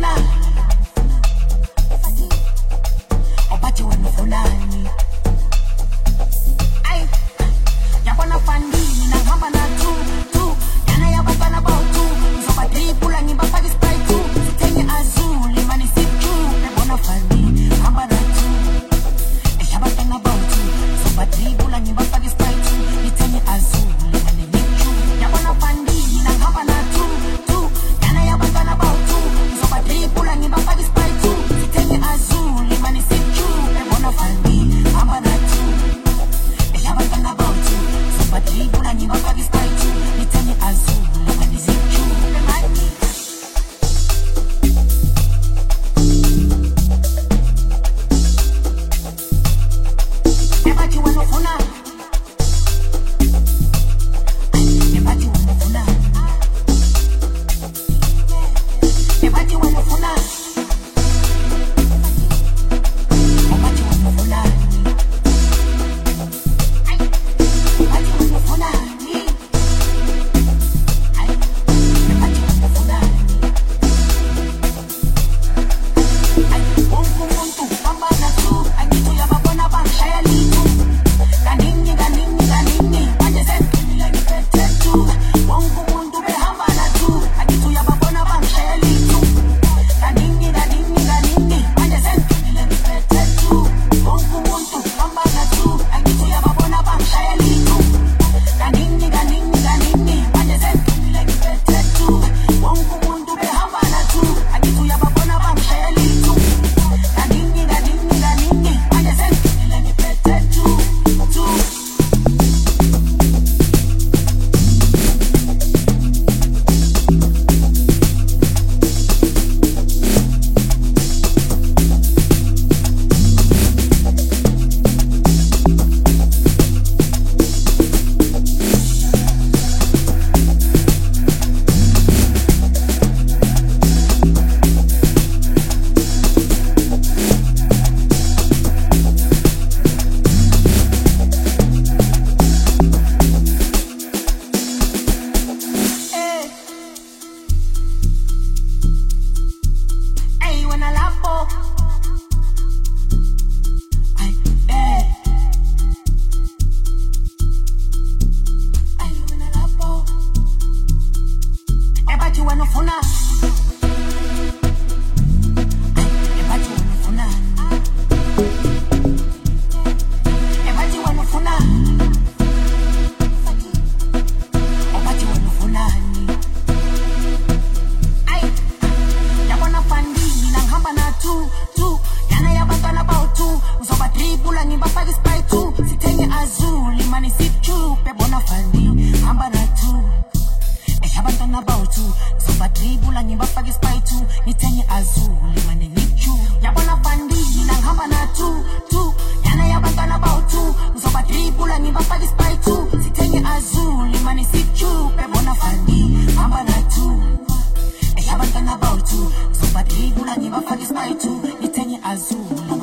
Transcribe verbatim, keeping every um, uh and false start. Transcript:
Opati wanufulani. Ay, yabona fandi na ngamba na tu tu. Yana yabana bao tu. Zoba dribula ngimba fagi sprite tu. Sitenye azuli mani situ. Yabona fandi ngamba na tu. Yabana bao tu. Zoba dribula ngimba fagi sprite tu. Sitenye azuli mani nitu. Yabona fandi na ngamba na tu tu. Yana yabana bao tu. Zoba dribula ngimba fagi sprite tu. Sitenye azuli mani situ. Yabona fandi ngamba na tu. Yabana bao tu. Zoba dribula ngimba fagi sprite tu. Sitenye azuli mani situ. Ebati wanofuna. Ebati wanofuna. Ebati wanofuna. Ebati wanofuna. Ebati wanofuna. Ebati wanofuna. Mungu muntu pambana tu. Angitu ya babona bangshaya litu. Kanini kanini kanini manje sentula nipete tu. Mungu muntu behamba na tu. Angitu ya babona bangshaya litu. Kanini kanini kanini manje sentula nipete tu. Mungu muntu pambana tu. Angitu ya babona bangshaya litu. Kanini kanini kanini manje sentula nipete tu. Mungu muntu behamba na tu. Angitu ya babona bangshaya litu. Kanini kanini kanini manje sentula nipete tu. Tu. Eh. Ay, when I laugh for. Ay, eh. Ay, when I laugh for. Ebati wanofuna. Ay, ebati wanofuna. Ebati wanofuna. Ebati wanofuna. Ay, yabona fandi na ngamba na tu tu. Yana yabana bao tu. Zoba dribula ngimba fagi sprite tu. Sitenye azuli mani situ. Pebona fandi ngamba na tu. Yabana bao tu. Zoba dribula ngimba fagi sprite tu. Nitenye azuli mani nitu. Yabona fandi na ngamba na tu tu. Yana yabana bao tu. Zoba dribula ngimba fagi sprite tu. Sitenye azuli mani situ. Pebona fandi ngamba na tu. Yabana bao tu. Zoba dribula ngimba fagi sprite tu. Nitenye azuli